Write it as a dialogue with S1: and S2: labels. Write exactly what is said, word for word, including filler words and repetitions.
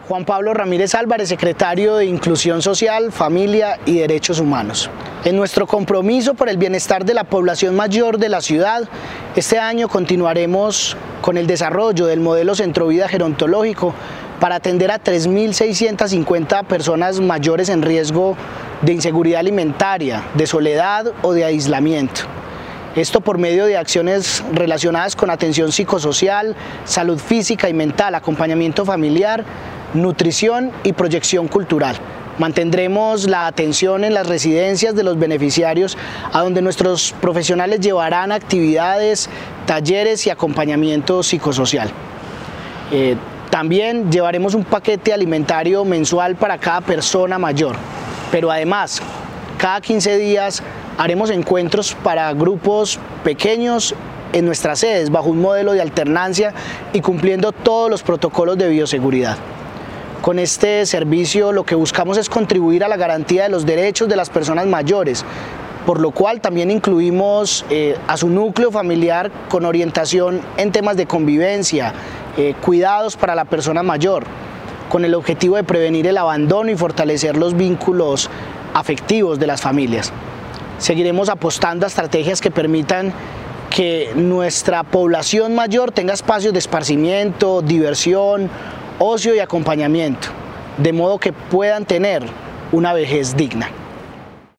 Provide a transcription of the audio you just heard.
S1: Juan Pablo Ramírez Álvarez, secretario de Inclusión Social, Familia y Derechos Humanos. En nuestro compromiso por el bienestar de la población mayor de la ciudad, este año continuaremos con el desarrollo del modelo Centrovida Gerontológico para atender a tres mil seiscientas cincuenta personas mayores en riesgo de inseguridad alimentaria, de soledad o de aislamiento. Esto por medio de acciones relacionadas con atención psicosocial, salud física y mental, acompañamiento familiar, nutrición y proyección cultural. Mantendremos la atención en las residencias de los beneficiarios, a donde nuestros profesionales llevarán actividades, talleres y acompañamiento psicosocial. Eh, también llevaremos un paquete alimentario mensual para cada persona mayor, pero además, cada quince días haremos encuentros para grupos pequeños en nuestras sedes, bajo un modelo de alternancia y cumpliendo todos los protocolos de bioseguridad. Con este servicio lo que buscamos es contribuir a la garantía de los derechos de las personas mayores, por lo cual también incluimos eh, a su núcleo familiar con orientación en temas de convivencia, eh, cuidados para la persona mayor, con el objetivo de prevenir el abandono y fortalecer los vínculos afectivos de las familias. Seguiremos apostando a estrategias que permitan que nuestra población mayor tenga espacios de esparcimiento, diversión, ocio y acompañamiento, de modo que puedan tener una vejez digna.